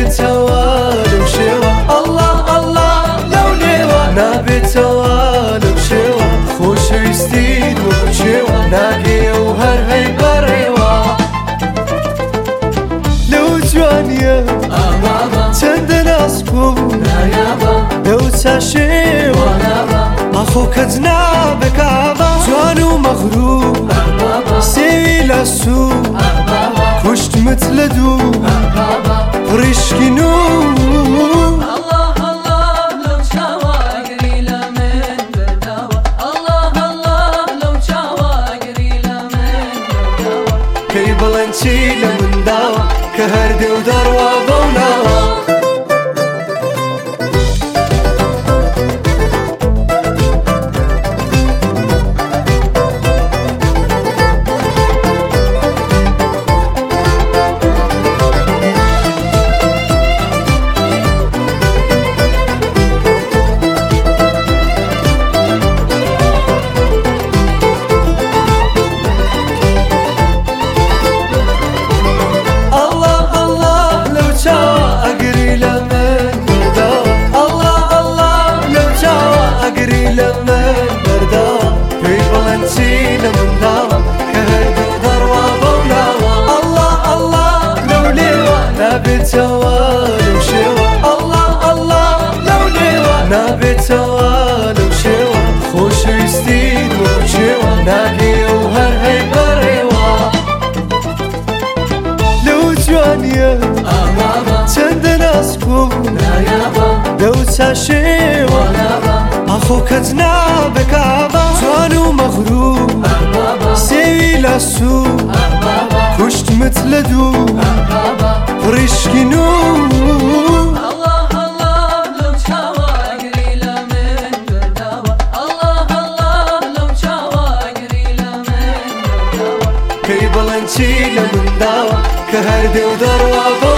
نابێتەوە لەو شێوە الله الله لەو نێوە نابێتەوە لەو شێوە خۆشەویستیت وەکو چێوە ناگێ و هەر هەی بەڕێوە لەو جوانیە چەندە ناسک و لەو چاشێوە ئەخۆ کەس نابێکابە جوان و مەغروور سێوی لە سوور کوشتمت لە دوو ڕیشکی نور پێی بڵێن چی لە منداوە کە هەردێ و دەڕوا بەو ناوە نابێتەوە لەو شێوە الله الله لەو نێوە نابێتەوە لەو شێوە خۆشەویستیت وەکو چێوە ناگێ و هەر هەی بەڕێوە لەو جوانیە چەندە ناسک و لەو چاشێوە ئەخۆ کەس نابێکابە جوان و مەغروور سێوی لە سوور کوشتمت لە دوو ڕیشکی نور پێی بڵێن چی لە منداوە کە هەردێ و دەڕوا